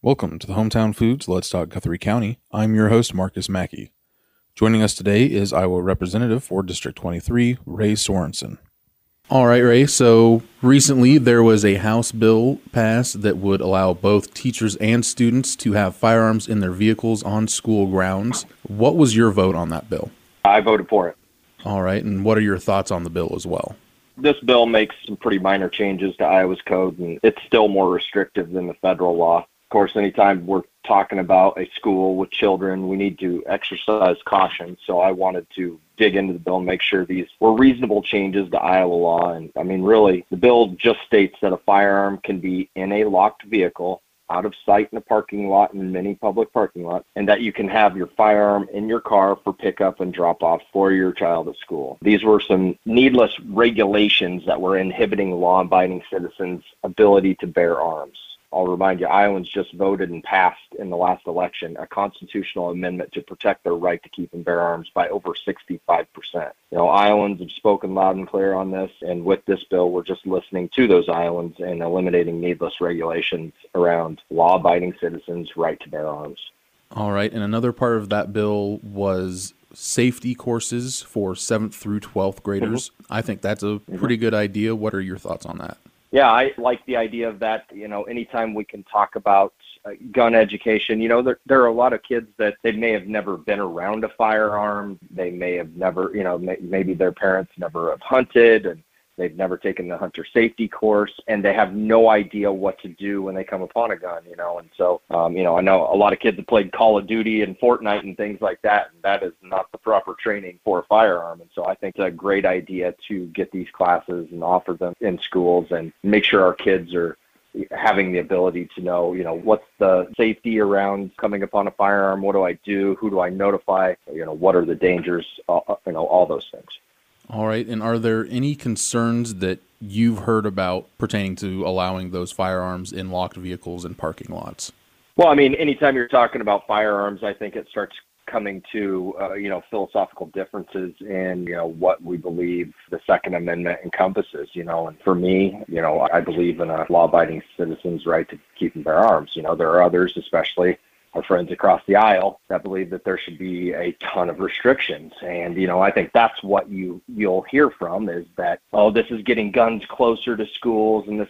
Welcome to the Hometown Foods Let's Talk Guthrie County. I'm your host, Marcus Mackey. Joining us today is Iowa Representative for District 23, Ray Sorensen. All right, Ray. So recently there was a House bill passed that would allow both teachers and students to have firearms in their vehicles on school grounds. What was your vote on that bill? I voted for it. All right. And what are your thoughts on the bill as well? This bill makes some pretty minor changes to Iowa's code, and it's still more restrictive than the federal law. Of course, anytime we're talking about a school with children, we need to exercise caution. So I wanted to dig into the bill and make sure these were reasonable changes to Iowa law. And I mean, really, the bill just states that a firearm can be in a locked vehicle, out of sight in a parking lot in many public parking lots, and that you can have your firearm in your car for pickup and drop off for your child at school. These were some needless regulations that were inhibiting law-abiding citizens' ability to bear arms. I'll remind you, Iowans just voted and passed in the last election a constitutional amendment to protect their right to keep and bear arms by over 65%. Iowans have spoken loud and clear on this, and with this bill, we're just listening to those Iowans and eliminating needless regulations around law-abiding citizens' right to bear arms. All right, and another part of that bill was safety courses for 7th through 12th graders. I think that's a pretty good idea. What are your thoughts on that? Yeah, I like the idea of that. Anytime we can talk about gun education, there are a lot of kids that they may have never been around a firearm. They may have never, maybe their parents never have hunted and they've never taken the hunter safety course, and they have no idea what to do when they come upon a gun, And so, I know a lot of kids have played Call of Duty and Fortnite and things like that, and that is not the proper training for a firearm. And so I think it's a great idea to get these classes and offer them in schools and make sure our kids are having the ability to know, what's the safety around coming upon a firearm? What do I do? Who do I notify? What are the dangers? All those things. All right. And are there any concerns that you've heard about pertaining to allowing those firearms in locked vehicles and parking lots? Well, I mean, anytime you're talking about firearms, I think it starts coming to, philosophical differences in, what we believe the Second Amendment encompasses, and for me, I believe in a law-abiding citizen's right to keep and bear arms. There are others, especially our friends across the aisle, that believe that there should be a ton of restrictions. And, I think that's what you'll hear from is that, this is getting guns closer to schools, and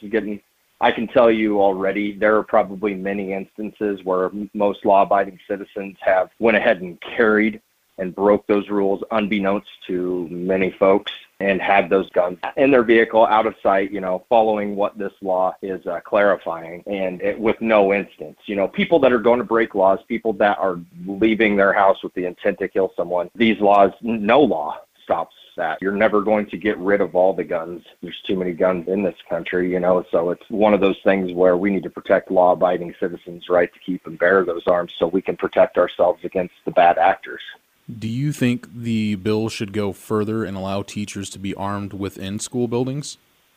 I can tell you already, there are probably many instances where most law-abiding citizens have went ahead and carried and broke those rules unbeknownst to many folks and had those guns in their vehicle out of sight, following what this law is clarifying, and with no instance. People that are going to break laws, people that are leaving their house with the intent to kill someone, these laws, no law stops that. You're never going to get rid of all the guns. There's too many guns in this country, so it's one of those things where we need to protect law-abiding citizens' right to keep and bear those arms so we can protect ourselves against the bad actors. Do you think the bill should go further and allow teachers to be armed within school buildings?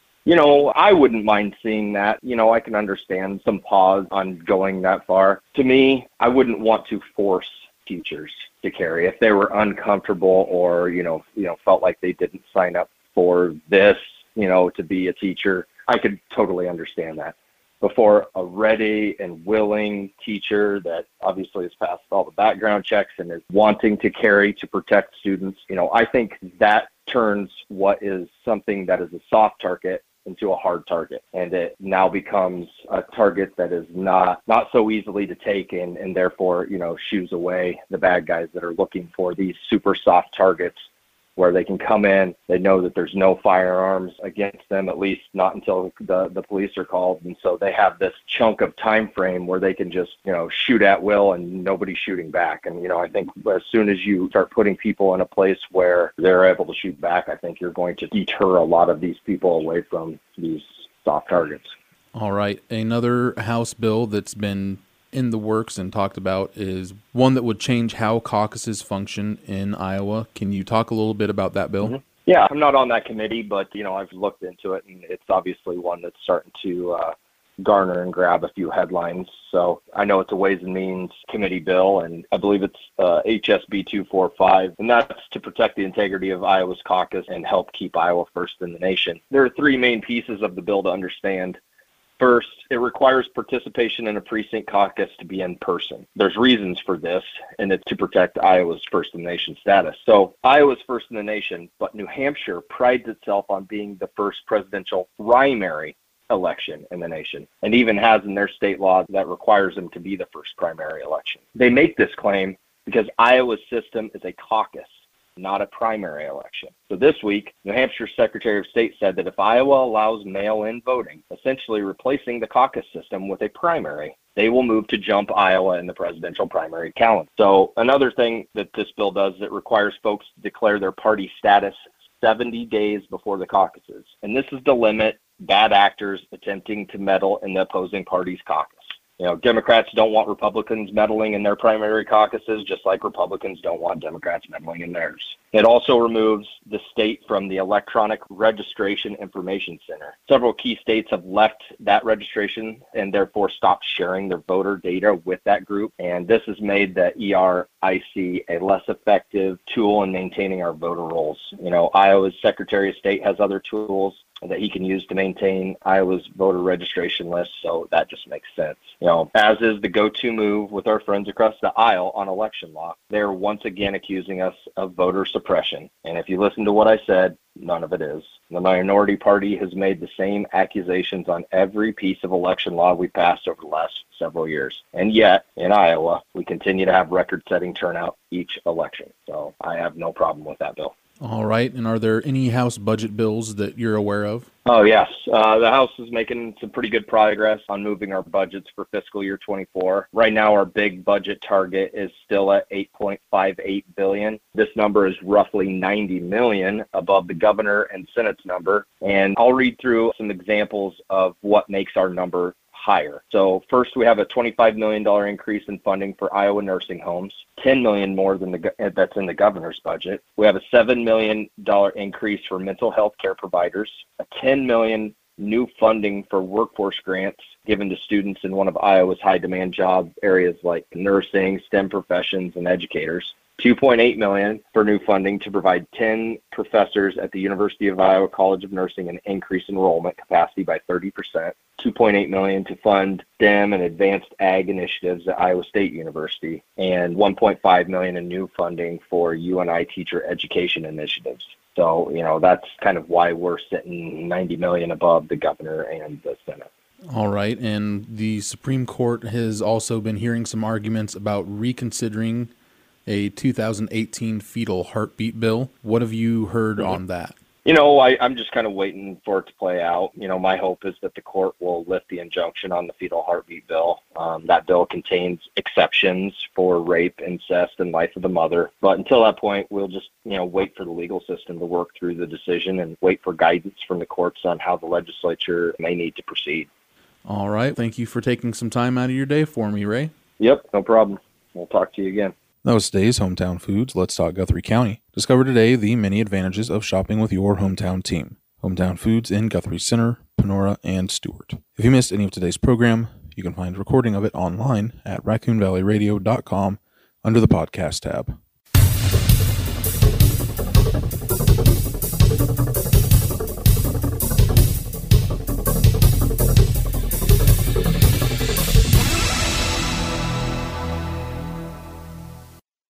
I wouldn't mind seeing that. I can understand some pause on going that far. To me, I wouldn't want to force teachers to carry if they were uncomfortable or, felt like they didn't sign up for this, to be a teacher. I could totally understand that. Before a ready and willing teacher that obviously has passed all the background checks and is wanting to carry to protect students, I think that turns what is something that is a soft target into a hard target. And it now becomes a target that is not so easily to take and therefore, shoos away the bad guys that are looking for these super soft targets where they can come in, they know that there's no firearms against them, at least not until the police are called. And so they have this chunk of time frame where they can just, shoot at will and nobody's shooting back. And, I think as soon as you start putting people in a place where they're able to shoot back, I think you're going to deter a lot of these people away from these soft targets. All right. Another House bill that's been in the works and talked about is one that would change how caucuses function in Iowa. Can you talk a little bit about that bill? Mm-hmm. Yeah, I'm not on that committee, but, I've looked into it, and it's obviously one that's starting to garner and grab a few headlines. So I know it's a Ways and Means Committee bill, and I believe it's HSB 245, and that's to protect the integrity of Iowa's caucus and help keep Iowa first in the nation. There are three main pieces of the bill to understand. First, it requires participation in a precinct caucus to be in person. There's reasons for this, and it's to protect Iowa's first in the nation status. So Iowa's first in the nation, but New Hampshire prides itself on being the first presidential primary election in the nation, and even has in their state law that requires them to be the first primary election. They make this claim because Iowa's system is a caucus, not a primary election. So this week, New Hampshire Secretary of State said that if Iowa allows mail-in voting, essentially replacing the caucus system with a primary, they will move to jump Iowa in the presidential primary calendar. So another thing that this bill does is it requires folks to declare their party status 70 days before the caucuses. And this is to limit bad actors attempting to meddle in the opposing party's caucus. You know, Democrats don't want Republicans meddling in their primary caucuses, just like Republicans don't want Democrats meddling in theirs. It also removes the state from the Electronic Registration Information Center. Several key states have left that registration and therefore stopped sharing their voter data with that group. And this has made the ERIC a less effective tool in maintaining our voter rolls. You know, Iowa's Secretary of State has other tools that he can use to maintain Iowa's voter registration list, so that just makes sense. You know, as is the go-to move with our friends across the aisle on election law, they're once again accusing us of voter suppression. And if you listen to what I said, none of it is. The minority party has made the same accusations on every piece of election law we passed over the last several years. And yet, in Iowa, we continue to have record-setting turnout each election. So I have no problem with that bill. All right. And are there any House budget bills that you're aware of? Oh, yes. The House is making some pretty good progress on moving our budgets for fiscal year 24. Right now, our big budget target is still at $8.58 billion. This number is roughly $90 million above the governor and Senate's number. And I'll read through some examples of what makes our number higher. So first, we have a $25 million increase in funding for Iowa nursing homes, $10 million more than that's in the governor's budget. We have a $7 million increase for mental health care providers, a $10 million new funding for workforce grants given to students in one of Iowa's high demand job areas like nursing, STEM professions, and educators. $2.8 million for new funding to provide 10 professors at the University of Iowa College of Nursing and increase enrollment capacity by 30%. $2.8 million to fund STEM and advanced ag initiatives at Iowa State University, and $1.5 million in new funding for UNI teacher education initiatives. So, you know, that's kind of why we're sitting $90 million above the governor and the Senate. All right. And the Supreme Court has also been hearing some arguments about reconsidering a 2018 fetal heartbeat bill. What have you heard on that? You know, I'm just kind of waiting for it to play out. You know, my hope is that the court will lift the injunction on the fetal heartbeat bill. That bill contains exceptions for rape, incest, and life of the mother. But until that point, we'll just, you know, wait for the legal system to work through the decision and wait for guidance from the courts on how the legislature may need to proceed. All right. Thank you for taking some time out of your day for me, Ray. Yep, no problem. We'll talk to you again. That was today's Hometown Foods. Let's talk Guthrie County. Discover today the many advantages of shopping with your hometown team. Hometown Foods in Guthrie Center, Panora, and Stewart. If you missed any of today's program, you can find a recording of it online at raccoonvalleyradio.com under the podcast tab.